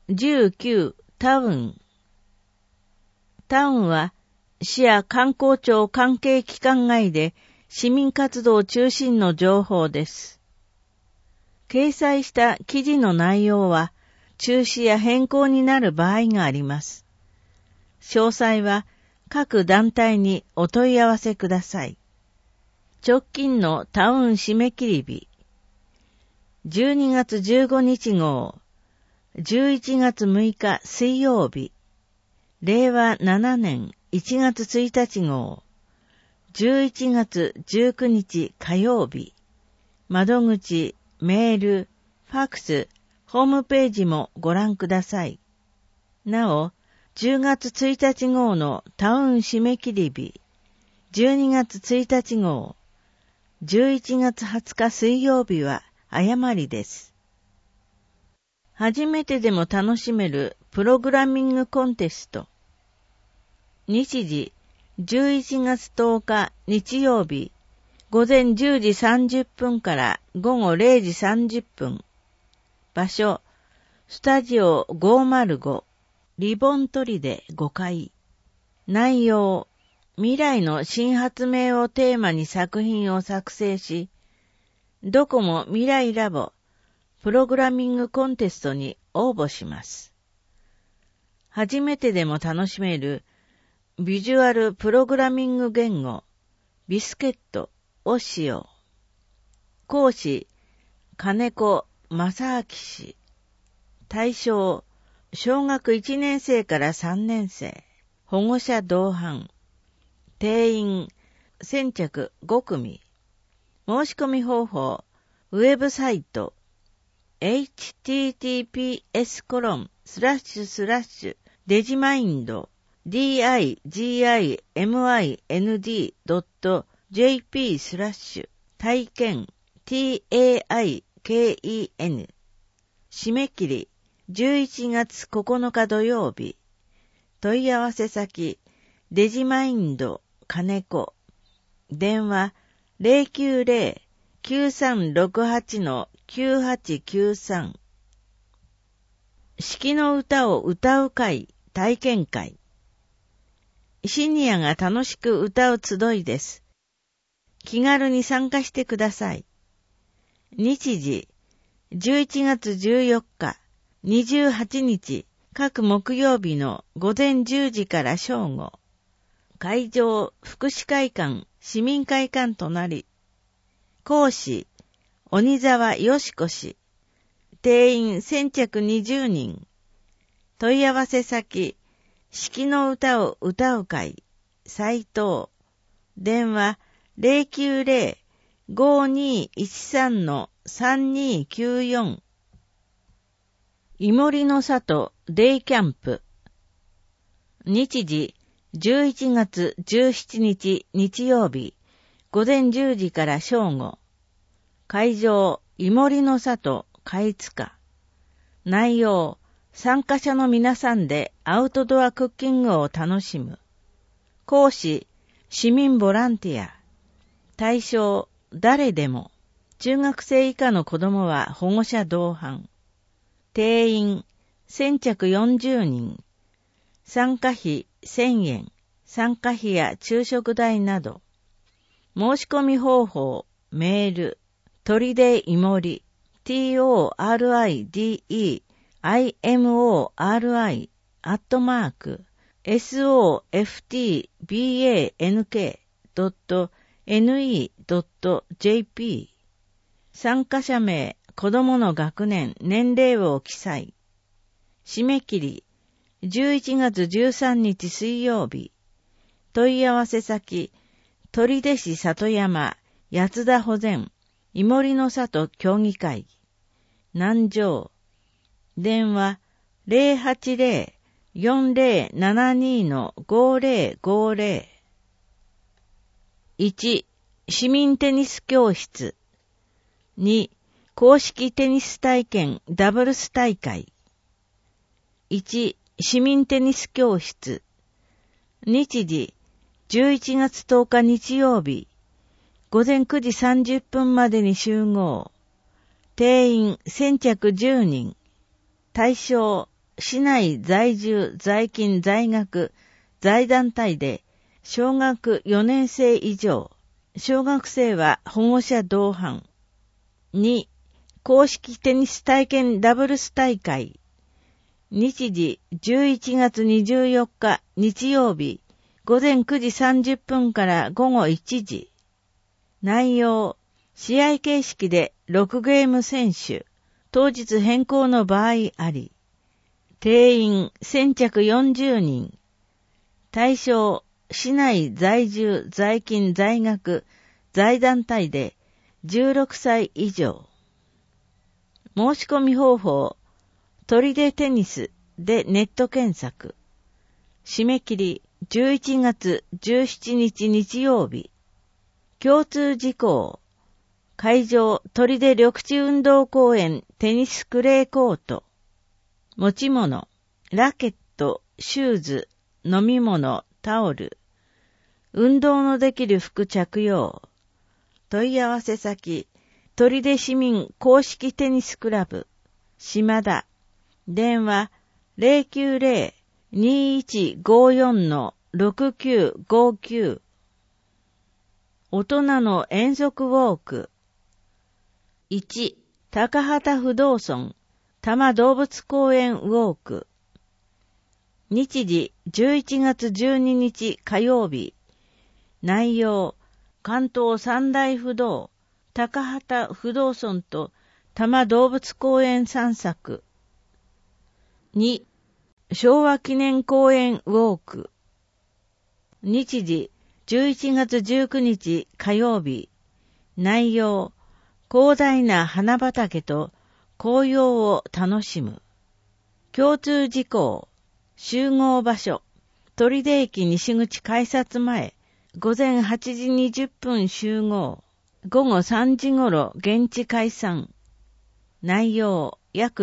19タウン。タウンは市や観光庁関係機関外で市民活動中心の情報です。掲載した記事の内容は中止や変更になる場合があります。詳細は各団体にお問い合わせください。直近のタウン締め切り日。12月15日号、11月6日水曜日、令和7年1月1日号、11月19日火曜日、窓口、メール、ファクス、ホームページもご覧ください。なお、10月1日号のタウン締め切り日、12月1日号、11月20日水曜日は誤りです。初めてでも楽しめるプログラミングコンテスト。日時、11月10日日曜日、午前10時30分から午後0時30分。場所、スタジオ505、リボン取りで5階。内容、未来の新発明をテーマに作品を作成し、ドコモ未来ラボプログラミングコンテストに応募します。初めてでも楽しめるビジュアルプログラミング言語ビスケットを使用。講師、金子正明氏。対象、小学1年生から3年生、保護者同伴。定員、先着5組。申し込み方法、ウェブサイト、https://degimind.jp/ 体験 TAIKEN 締め切り11月9日土曜日。問い合わせ先デジマインド金子。電話090-9368-9893。四季の歌を歌う会体験会。シニアが楽しく歌う集いです。気軽に参加してください。日時、11月14日、28日、各木曜日の午前10時から正午。会場、福祉会館、市民会館隣。講師、鬼沢よしこ氏。定員先着20人。問い合わせ先、四季の歌を歌う会、斉藤。電話090-5213-3294。いもりの里デイキャンプ。日時、11月17日日曜日、午前10時から正午。会場、いもりの里貝塚。内容、参加者の皆さんでアウトドアクッキングを楽しむ。講師、市民ボランティア。対象、誰でも。中学生以下の子供は保護者同伴。定員、先着40人。参加費1000円。参加費や昼食代など。申し込み方法、メール、鳥でいもり、TORIDEIMORI@softbank.ne.jp 参加者名、子供の学年、年齢を記載。締め切り、11月13日水曜日。問い合わせ先、取手市里山、八田保全、いもりの里協議会。南城。電話080-4072-5050。1、市民テニス教室。2、公式テニス体験ダブルス大会。1、市民テニス教室。日時、11月10日日曜日、午前9時30分までに集合。定員先着10人。対象、 市内在住、在勤、在学、在団体で、小学4年生以上、小学生は保護者同伴。2、公式テニス体験ダブルス大会。日時11月24日日曜日、午前9時30分から午後1時。内容、試合形式で6ゲーム選手、当日変更の場合あり。定員先着40人。対象、市内在住、在勤、在学、在団体で16歳以上。申し込み方法、砦テニスでネット検索。締め切り11月17日日曜日。共通事項。会場砦緑地運動公園テニスクレーコート。持ち物、ラケット、シューズ、飲み物、タオル。運動のできる服着用。問い合わせ先、砦市民公式テニスクラブ、島田。電話、090-2154-6959。大人の遠足ウォーク。1、高畑不動村、多摩動物公園ウォーク。日時11月12日火曜日。内容、関東三大不動、高畑不動村と多摩動物公園散策。2、昭和記念公園ウォーク。日時11月19日火曜日。内容、広大な花畑と紅葉を楽しむ。共通事項、集合場所、砦駅西口改札前、午前8時20分集合、午後3時頃現地解散。内容、約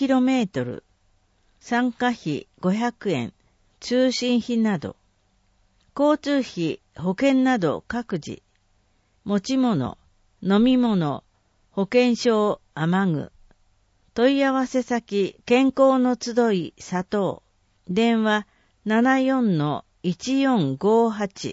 4km。参加費500円、通信費など。交通費、保険など各自。持ち物、飲み物、保険証、雨具。問い合わせ先、健康の集い、佐藤。電話、74-1458。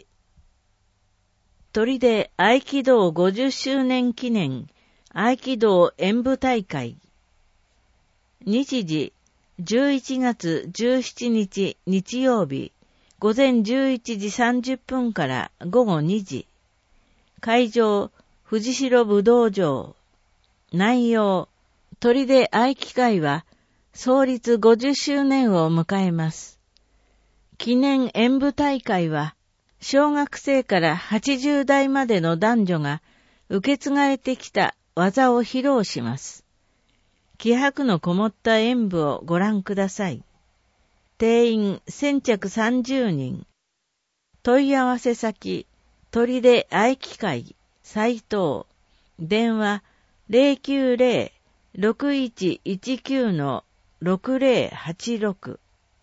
砦合気道50周年記念、合気道演舞大会。日時、11月17日日曜日、午前11時30分から午後2時。会場、藤代武道場。内容、砦合気会は創立50周年を迎えます。記念演舞大会は、小学生から80代までの男女が受け継がれてきた技を披露します。気迫のこもった演舞をご覧ください。定員先着30人。問い合わせ先、砦合気会、斉藤。電話、090-6119-6086。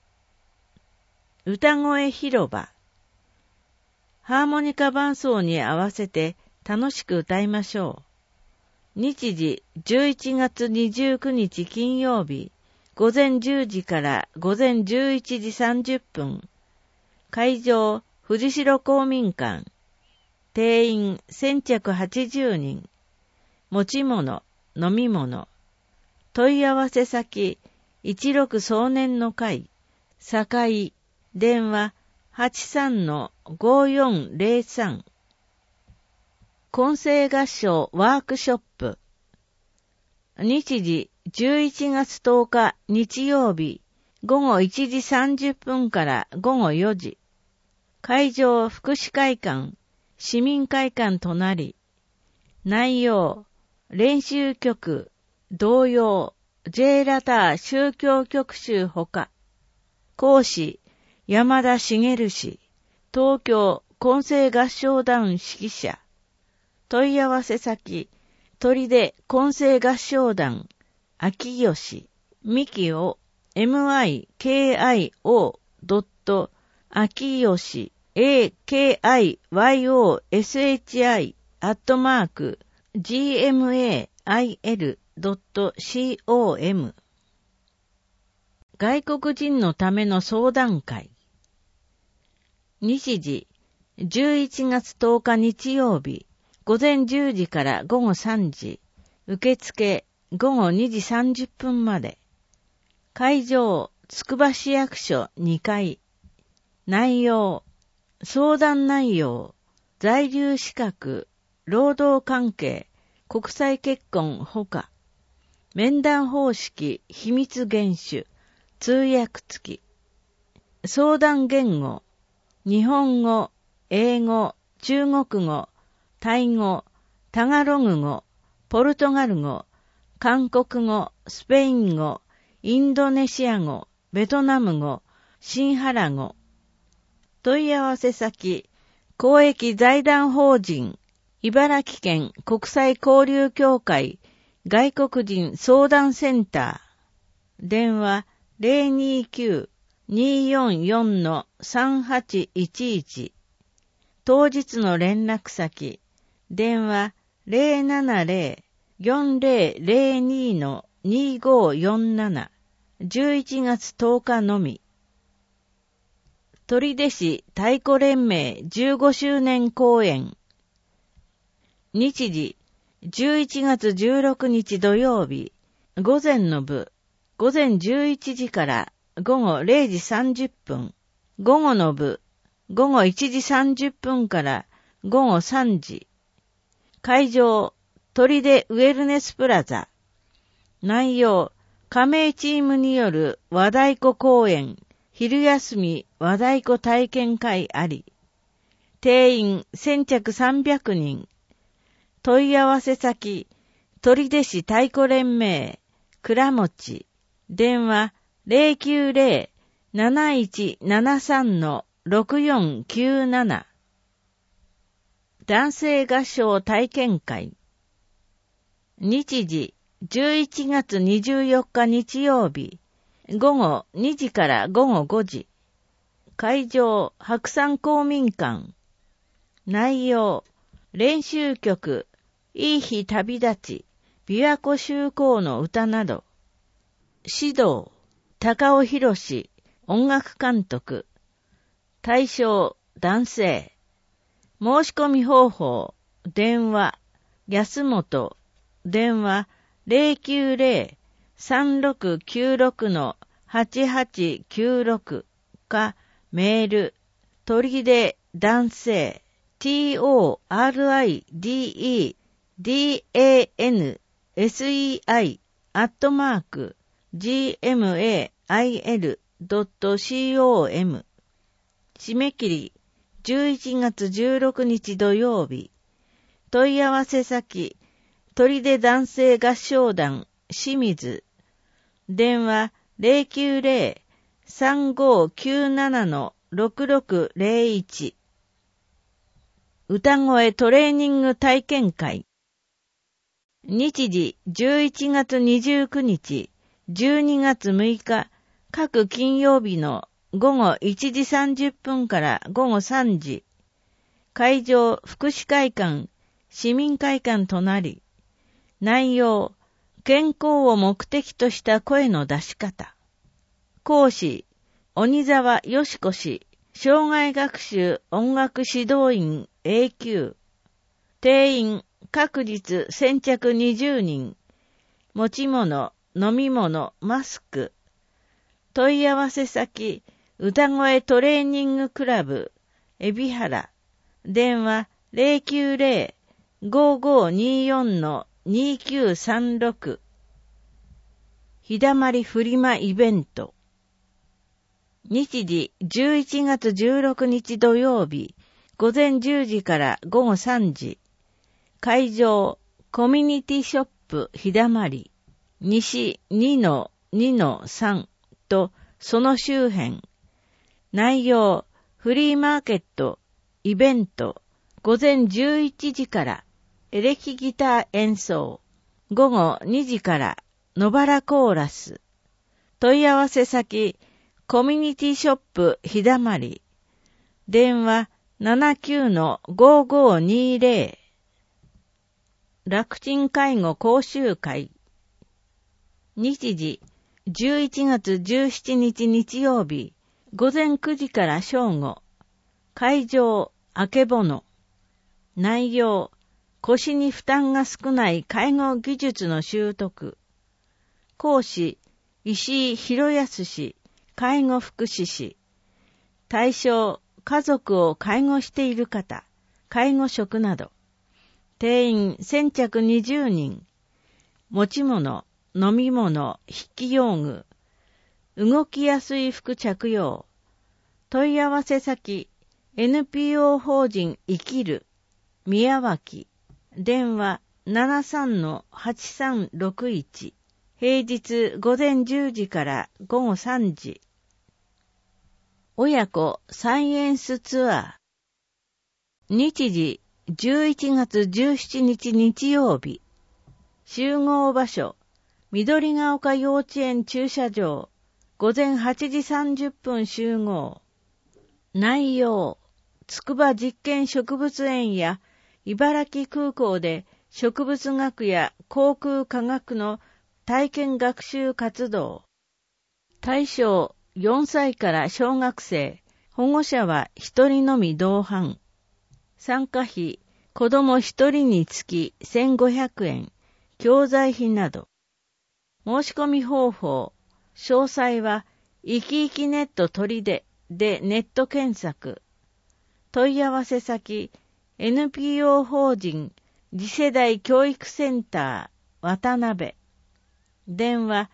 歌声広場。ハーモニカ伴奏に合わせて楽しく歌いましょう。日時11月29日金曜日、午前10時から午前11時30分。会場、藤代公民館。定員先着80人。持ち物、飲み物。問い合わせ先、16少年の会、堺。電話、83-5403。混声合唱ワークショップ。日時11月10日日曜日、午後1時30分から午後4時。会場福祉会館、市民会館隣。内容、練習曲、童謡、J ラター宗教曲集ほか。講師、山田茂氏、東京混声合唱団指揮者。問い合わせ先、砦混声合唱団、秋吉、ミキオ、mikio. 秋吉、akiyoshi@gmail.com 外国人のための相談会。日時、11月10日日曜日、午前10時から午後3時、受付午後2時30分まで。会場、つくば市役所2階。内容、相談内容、在留資格、労働関係、国際結婚ほか。面談方式、秘密厳守、通訳付き。相談言語、日本語、英語、中国語、タイ語、タガログ語、ポルトガル語、韓国語、スペイン語、インドネシア語、ベトナム語、シンハラ語。問い合わせ先、公益財団法人、茨城県国際交流協会外国人相談センター。電話 029-244-3811。当日の連絡先。電話 070-4002-2547。11月10日のみ。取手市太鼓連盟15周年公演。日時、11月16日土曜日、午前の部、午前11時から午後0時30分、午後の部、午後1時30分から午後3時。会場、取手ウェルネスプラザ。内容、加盟チームによる和太鼓公演、昼休み和太鼓体験会あり。定員先着300人。問い合わせ先、取手市太鼓連盟、倉持。電話090-7173-6497。男性合唱体験会。日時、11月24日日曜日、午後2時から午後5時。会場、白山公民館。内容、練習曲、いい日旅立ち、琵琶湖修行の歌など。指導、高尾博士、音楽監督。対象、男性。申し込み方法、電話、安本、電話、090-3696-8896 か、メール、取手男性、TORIDESEI@gmail.com。締め切り、11月16日土曜日。問い合わせ先、取手男性合唱団、清水。電話090-3597-6601。歌声トレーニング体験会。日時11月29日、12月6日、各金曜日の午後1時30分から午後3時。会場、福祉会館、市民会館となり。内容、健康を目的とした声の出し方。講師、鬼沢よしこ氏、障害学習音楽指導員 A 級。定員、各日先着20人。持ち物、飲み物、マスク。問い合わせ先、歌声トレーニングクラブ、海老原。電話090-5524-2936。日だまりフリマイベント。日時11月16日土曜日、午前10時から午後3時。会場、コミュニティショップ日だまり、西 2-2-3 とその周辺。内容、フリーマーケット、イベント、午前11時からエレキギター演奏、午後2時から野原コーラス。問い合わせ先、コミュニティショップ日だまり。電話 79-5520。楽ちん介護講習会。日時 11月17日日曜日、午前9時から正午。会場、あけぼの。内容、腰に負担が少ない介護技術の習得。講師、石井博康氏、介護福祉士。対象、家族を介護している方、介護職など。定員先着20人。持ち物、飲み物、筆記用具。動きやすい服着用。問い合わせ先、NPO 法人生きる、宮脇。電話 73-8361。平日午前10時から午後3時。親子サイエンスツアー。日時11月17日日曜日。集合場所、緑が丘幼稚園駐車場。午前8時30分集合。内容、筑波実験植物園や茨城空港で植物学や航空科学の体験学習活動。対象、4歳から小学生、保護者は1人のみ同伴。参加費、子供1人につき1500円、教材費など。申し込み方法、詳細は、いきいきネット取手でネット検索。問い合わせ先、NPO 法人次世代教育センター渡辺。電話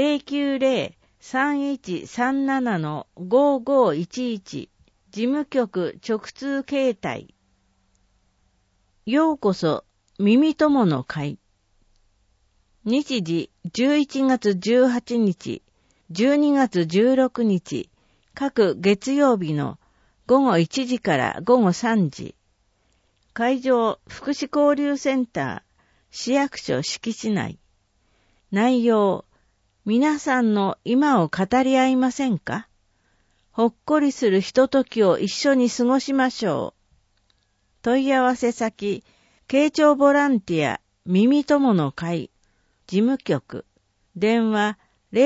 090-3137-5511。事務局直通携帯。ようこそ耳友の会。日時11月18日、12月16日、各月曜日の午後1時から午後3時。会場、福祉交流センター、市役所敷地内。内容、皆さんの今を語り合いませんか？ほっこりするひとときを一緒に過ごしましょう。問い合わせ先、慶長ボランティア、耳友の会、事務局、電話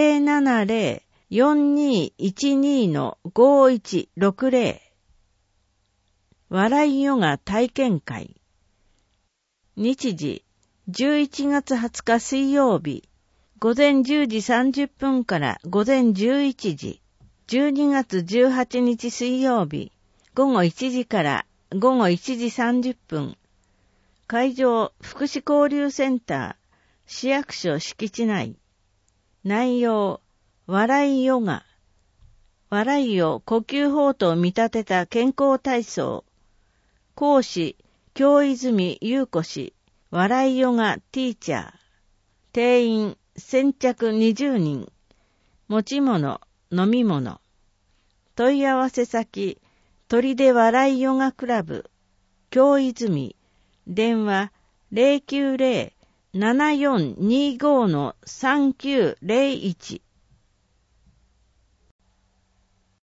070-4212-5160。笑いヨガ体験会。日時、11月20日水曜日、午前10時30分から午前11時、12月18日水曜日、午後1時から午後1時30分。会場、福祉交流センター、市役所敷地内。内容、笑いヨガ。笑いを呼吸法と見立てた健康体操。講師、京泉優子氏、笑いヨガティーチャー。定員、先着20人。持ち物、飲み物。問い合わせ先、鳥で笑いヨガクラブ、京泉。電話090-7425-3901。